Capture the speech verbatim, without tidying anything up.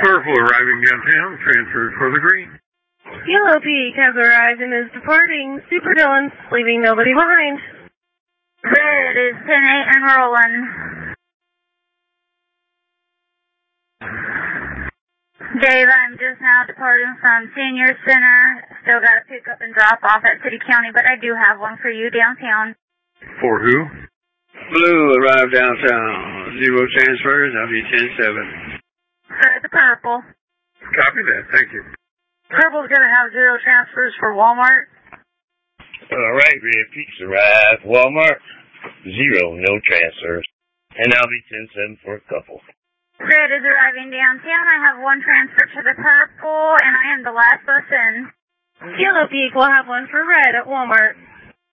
Purple arriving downtown, transfers for the green. Yellow Peak has arrived and is departing. Super Dylan's leaving nobody behind. Red is ten eight and rolling. Dave, I'm just now departing from Senior Center. Still got to pick up and drop off at City County, but I do have one for you downtown. For who? Blue arrived downtown. Zero transfers, I'll be ten seven. For the purple. Copy that, thank you. Purple's going to have zero transfers for Walmart. All right, Red Peaks arrived. Walmart, zero, no transfers. And I'll be ten seven for a couple. Red is arriving downtown. I have one transfer to the purple, and I am the last bus in. Yellow Peak will have one for Red at Walmart.